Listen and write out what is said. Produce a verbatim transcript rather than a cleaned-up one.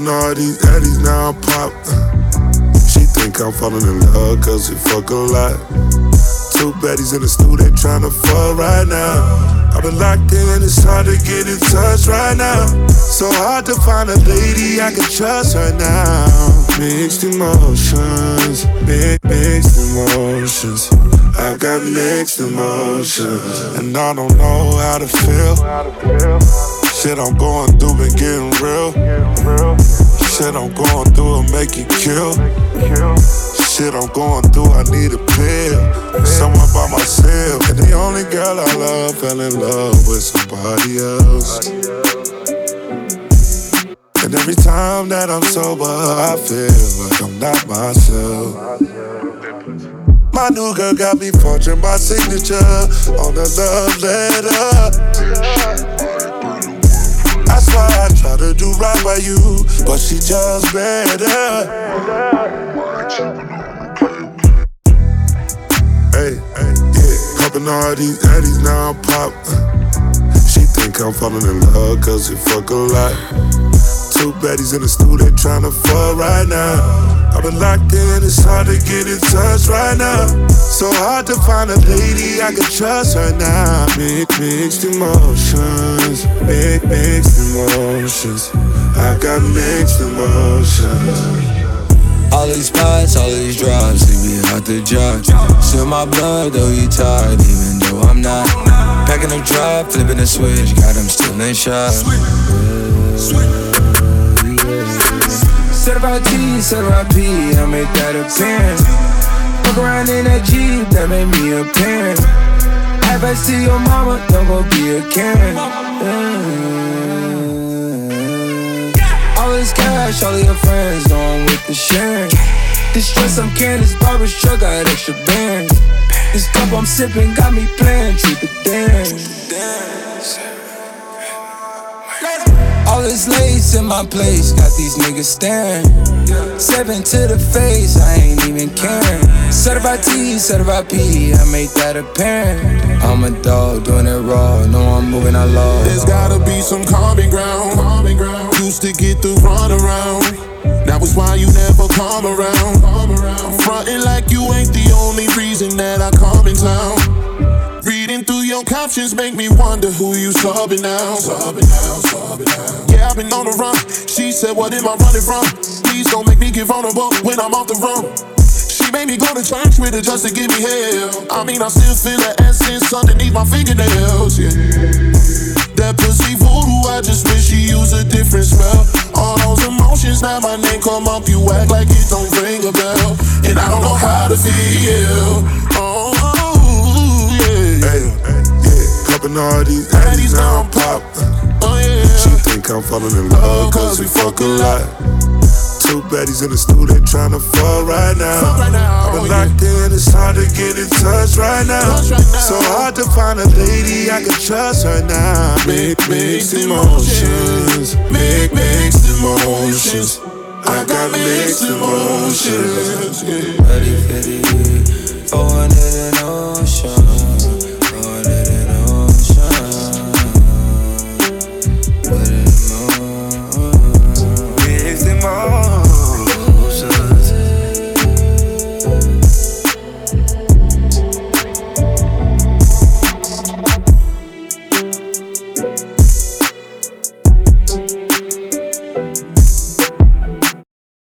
Popping all these addies, now I'm pop. She think I'm falling in love cause we fuck a lot. Two baddies in the studio, they tryna fuck right now. I've been locked in, it's hard to get in touch right now. So hard to find a lady I can trust right now. Mixed emotions, mi- mixed emotions. I got mixed emotions, and I don't know how to feel. Shit I'm going through been getting real. Shit I'm going through will make you kill. Shit I'm going through, I need a pill. Someone by myself. And the only girl I love fell in love with somebody else. And every time that I'm sober, I feel like I'm not myself. My new girl got me forging my signature on the love letter. I swear I try to do right by you, but she just better. Hey, hey, yeah. Popping all these addies, now I'm pop. She think I'm falling in love cause we fuck a lot. Two baddies in the studio, they tryna fuck right now. I've been locked in, it's hard to get in touch right now. So hard to find a lady I can trust right now. Mixed, mixed emotions, mixed, mixed emotions. I got mixed emotions. All these spots, all these drops, they be hard to judge. Still my blood, though he tired, even though I'm not. Packing a drop, flipping a switch, got him still in shot. Certified T, certified P, I made that appearance. Fuck around in that Jeep, that made me a parent. Advice to your mama, don't go be a Karen. Mm. All this cash, all of your friends, going with the sharing. This stress I'm carrying, this barber's truck got extra bands. This cup I'm sipping got me playing truth or dance. All this lace in my place, got these niggas staring. Seven to the face, I ain't even caring. Certified T, certified P, I made that apparent. I'm a dog, doing it raw, know I'm moving out low. There's gotta be some common ground. Common ground. Used to get the run around. That was why you never come around. Come around. Frontin' like you ain't the only reason that I come in town. Reading through your captions make me wonder who you subbing now. Subbing now, subbing now. Yeah, I've been on the run. She said, what am I running from? Please don't make me get vulnerable when I'm off the run. She made me go to church with her just to give me hell. I mean, I still feel the essence underneath my fingernails, yeah. That pussy voodoo, I just wish she used a different spell. All those emotions, now my name come up, you act like it don't ring a bell. And I don't know how to feel. Oh, Hey, yeah, popping all these addies, now I'm pop. oh yeah. She think I'm falling in love cause we fuck a lot. Two baddies in the studio, they tryna fuck right now. Right now, I've been oh, locked in, it's hard to get in touch right now. Touch right now. So hard to find a lady I can trust right now. Mixed, mixed emotions, mixed, mixed emotions. I got mixed emotions. Ready, ready, four hundred an ocean.